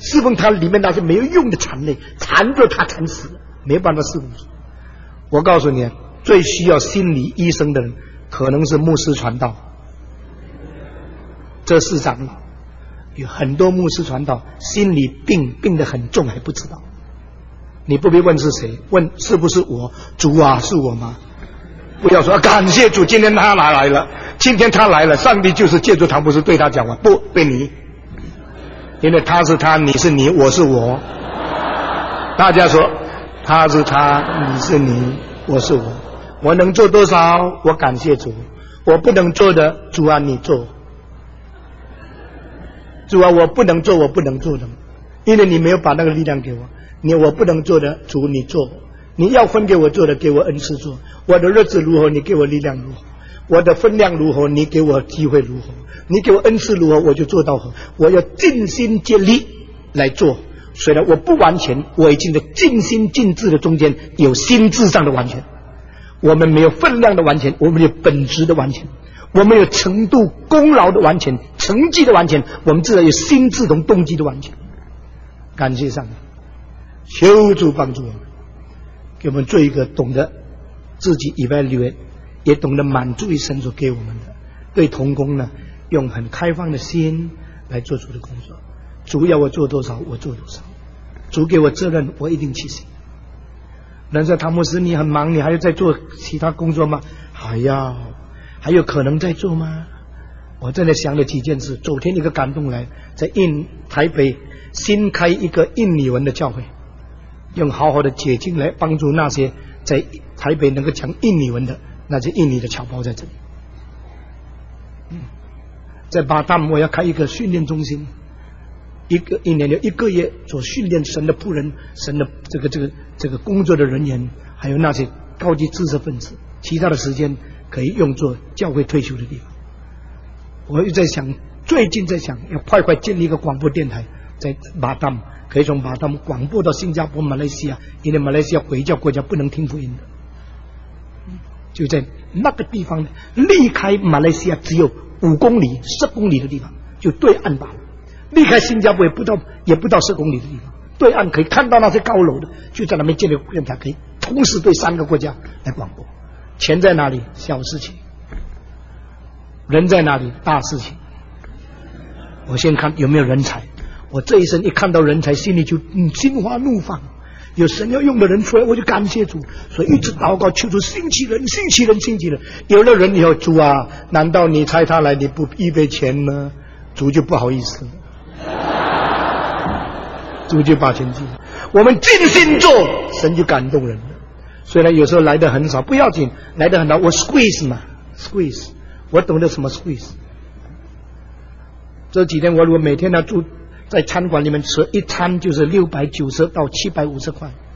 侍奉他里面那些没有用的缠累，缠着他缠死了，没办法侍奉主。我告诉你，最需要心理医生的人可能是牧师传道，这是长老。有很多牧师传道心理病得很重还不知道。你不必问是谁，问是不是我？主啊，是我吗？不要说感谢主，今天他来了，今天他来了，上帝就是借助他，不是对他讲话，不对你，因为他是他，你是你，我是我。大家说他是他，你是你，我是我。我能做多少，我感谢主；我不能做的，主啊你做。主啊，我不能做，我不能做的，因为你没有把那个力量给我。我不能做的，主你做。你要分给我做的，给我恩赐做。我的日子如何，你给我力量如何；我的分量如何，你给我机会如何；你给我恩赐如何，我就做到何。我要尽心尽力来做。虽然我不完全，我已经在尽心尽智的中间有心智上的完全。我们没有分量的完全，我们有本质的完全，我们有程度功劳的完全，成绩的完全，我们至少有心智同动机的完全。感谢上帝，求主帮助我们，给我们做一个懂得自己evaluate，也懂得满足于神所给我们的。对同工呢，用很开放的心来做主的工作。主要我做多少，我做多少。主给我责任，我一定去行。人说唐牧师你很忙，你还要再做其他工作吗？还有可能在做吗？我真的想了几件事。昨天一个感动来，在台北新开一个印尼文的教会，用好好的解经来帮助那些在台北能够讲印尼文的那些印尼的侨胞在这里。在巴旦我要开一个训练中心，一年有1个月做训练神的仆人，神的这个工作的人员，还有那些高级知识分子，其他的时间可以用作教会退休的地方。我又在想，最近在想要快建立一个广播电台，在巴旦可以从巴旦广播到新加坡、马来西亚，因为马来西亚回教国家不能听福音的，就在那个地方离开马来西亚只有5公里、10公里的地方，就对岸罢了。离开新加坡也不到10公里的地方，对岸可以看到那些高楼的，就在那边建立电台，可以同时对3个国家来广播。钱在哪里？小事情。人在哪里？大事情。我先看有没有人才。我这一生一看到人才，心里就心花怒放。有神要用的人出来，我就感谢主，所以一直祷告求主兴起人。有了人以后，主啊，难道你差他来你不预备钱吗？主就不好意思了，主就把钱进。我们尽心做，神就感动人了。虽然有时候来的很少，不要紧，来的很少，我 squeeze 嘛 ，squeeze， 我懂得什么 squeeze。这几天我如果每天要住在餐馆里面吃一餐，就是690到750块。